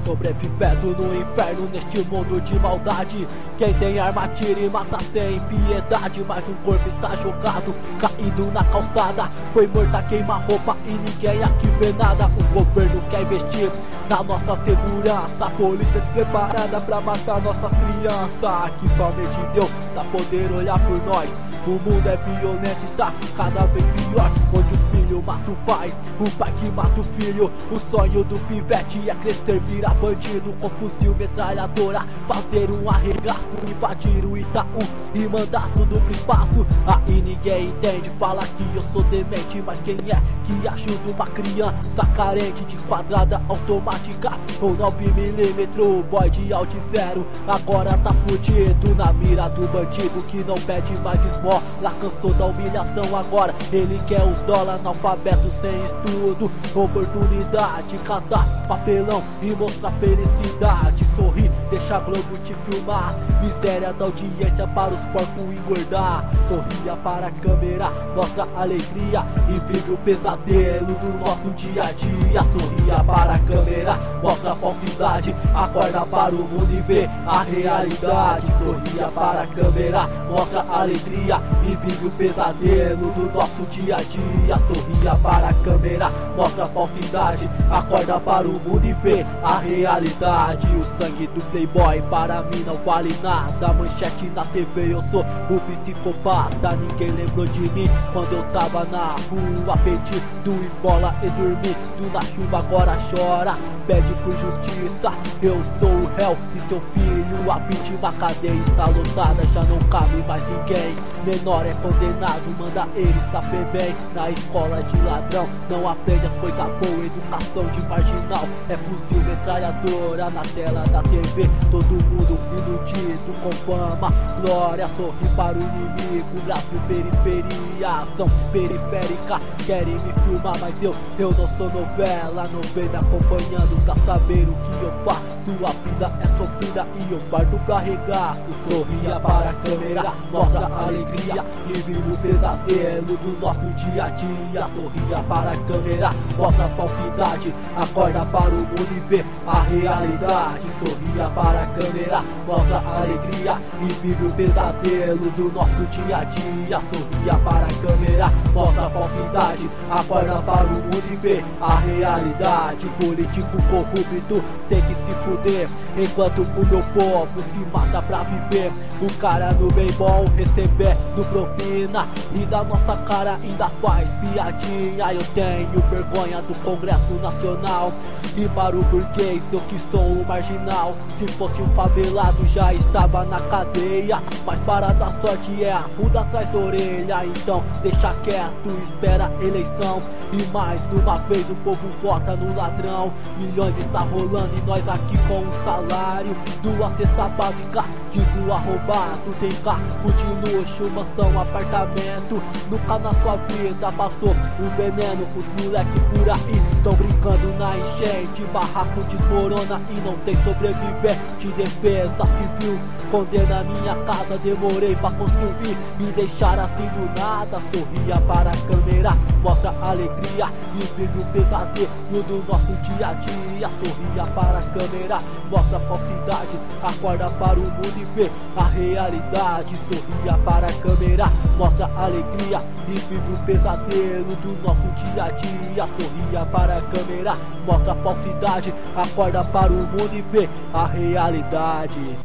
Sobrevivendo no inferno neste mundo de maldade. Quem tem arma tira e mata sem piedade. Mas um corpo está jogado, caído na calçada. Foi morta, queima roupa e ninguém aqui vê nada. O governo quer investir na nossa segurança. A polícia despreparada pra matar nossas crianças. Que somente Deus tá poder olhar por nós. O mundo é violento, está cada vez pior. Onde o filho mata o pai que mata o filho. O sonho do pivete é crescer, virar bandido. Com fuzil, metralhadora, fazer um arregaço. Invadir o Itaú e mandar tudo pro espaço. Aí ninguém entende, fala que eu sou demente. Mas quem é que ajuda uma criança carente de quadrada automática ou 9mm? Boy de alt zero, agora tá fudido na mira do bandido que não pede mais esmola. Cansou da humilhação, agora ele quer os dólares. Analfabeto sem estudo, oportunidade, catar papelão e mostrar felicidade. Sorrir, deixa a Globo te filmar. Miséria da audiência para os porcos engordar. Sorria para a câmera, mostra alegria e vive o pesadelo do nosso dia a dia. Sorria para a câmera, mostra a falsidade. Acorda para o mundo e vê a realidade. Sorria para a câmera, mostra a alegria e vive o pesadelo do nosso dia a dia. Sorria para a câmera, mostra a falsidade. Acorda para o mundo e vê a realidade. O sangue do playboy para mim não vale nada. Manchete na TV, eu sou o psicopata. Ninguém lembrou de mim quando eu tava na rua, pedindo esmola e dormindo na chuva. Agora chora, pede por justiça. Eu sou o réu e seu filho a vítima. A cadeia está lotada, já não cabe mais ninguém. Menor é condenado, manda ele saber bem. Na escola de ladrão não aprende as coisas boas. Educação de marginal é fuzil, metralhadora na tela da TV. Todo mundo iludido com fama, glória. Sorri para o inimigo, Brasil periferia, ação periférica. Querem me filmar, mas eu não sou novela. Não vem me acompanhando pra saber o que eu faço. A vida é sofrida e eu parto pra regaço. Sorria para a câmera, mostra a alegria e vive o pesadelo do nosso dia a dia. Sorria para a câmera, mostra a falsidade. Acorda para o mundo e vê a realidade. Sorria para a câmera, mostra a alegria e vive o pesadelo do nosso dia a dia. Sorria para a câmera, mostra a falsidade. Acorda para o mundo e vê a realidade. Político corrupto tem que se fuder, enquanto o meu povo se mata pra viver. O cara no bem bom recebendo propina e da nossa cara ainda faz piadinha. Eu tenho vergonha do Congresso Nacional e para o burguês eu que sou um marginal. Se fosse um favelado já estava na cadeia, mas para dar sorte é a ruda atrás da orelha. Então deixa quieto, espera a eleição e mais uma vez o povo vota no ladrão. Milhões está rolando e nós aqui com um salário, duas cestas básicas, digo arrombado. Tem carro de luxo, mansão, apartamento. Nunca na sua vida passou um veneno. Os moleque por aí tão brincando na enchente. Barraco de corona e não tem sobrevivente. Defesa civil condena minha casa. Demorei pra construir, me deixaram assim do nada. Sorria para a câmera, mostra a alegria e vive o pesadelo do nosso dia a dia. Sorria para a câmera, mostra a falsidade. Acorda para o mundo e vê a realidade. Sorria para a câmera, mostra a alegria e vive o pesadelo do nosso dia a dia. Sorria para a câmera, mostra a falsidade. Acorda para o mundo e vê a realidade.